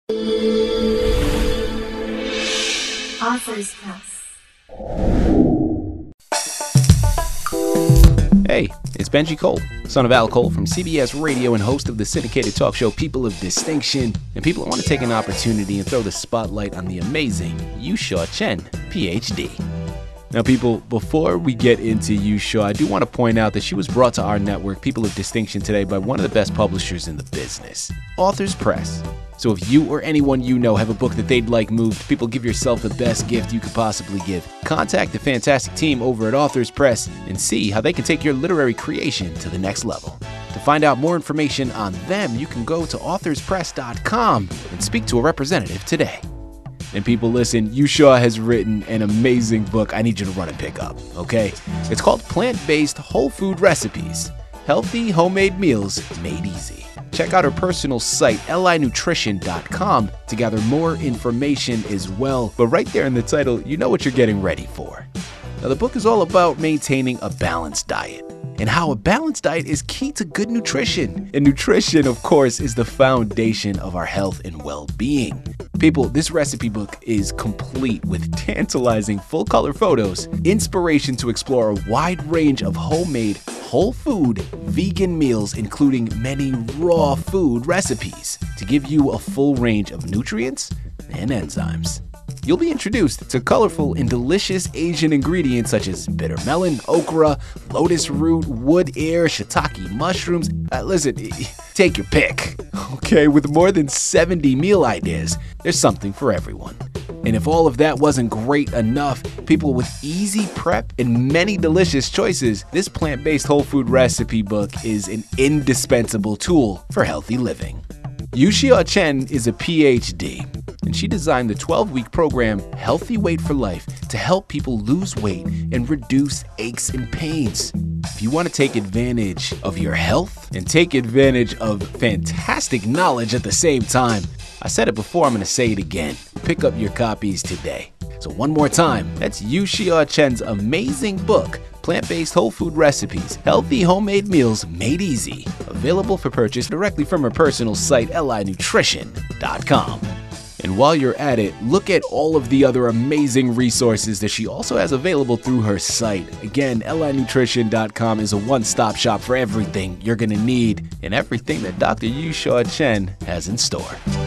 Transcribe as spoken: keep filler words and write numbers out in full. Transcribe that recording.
Authors Press. Hey, it's Benji Cole, son of Al Cole from C B S Radio and host of the syndicated talk show People of Distinction. And people, I want to take an opportunity and throw the spotlight on the amazing Yusha Chen, P H D. Now, people, before we get into Yusha, I do want to point out that she was brought to our network, People of Distinction, today by one of the best publishers in the business, Authors Press. So if you or anyone you know have a book that they'd like moved, people, give yourself the best gift you could possibly give. Contact the fantastic team over at Authors Press and see how they can take your literary creation to the next level. To find out more information on them, you can go to authors press dot com and speak to a representative today. And people, listen, Yusha has written an amazing book I need you to run and pick up, okay? It's called Plant-Based Whole Food Recipes, Healthy Homemade Meals Made Easy. Check out her personal site, L I nutrition dot com, to gather more information as well. But right there in the title, you know what you're getting ready for. Now, the book is all about maintaining a balanced diet and how a balanced diet is key to good nutrition. And nutrition, of course, is the foundation of our health and well-being. People, this recipe book is complete with tantalizing full-color photos, inspiration to explore a wide range of homemade, whole food, vegan meals, including many raw food recipes to give you a full range of nutrients and enzymes. You'll be introduced to colorful and delicious Asian ingredients such as bitter melon, okra, lotus root, wood air, shiitake mushrooms. Uh, listen, take your pick. Okay, with more than seventy meal ideas, there's something for everyone. And if all of that wasn't great enough, people, with easy prep and many delicious choices, this plant-based whole food recipe book is an indispensable tool for healthy living. Yusha Chen is a P H D, and she designed the twelve-week program Healthy Weight for Life to help people lose weight and reduce aches and pains. If you want to take advantage of your health and take advantage of fantastic knowledge at the same time, I said it before, I'm going to say it again. Pick up your copies today. So one more time, that's Yusha Chen's amazing book, Plant-Based Whole Food Recipes, Healthy Homemade Meals Made Easy. Available for purchase directly from her personal site, L I nutrition dot com. And while you're at it, look at all of the other amazing resources that she also has available through her site. Again, L I nutrition dot com is a one-stop shop for everything you're going to need and everything that Doctor Yusha Chen has in store.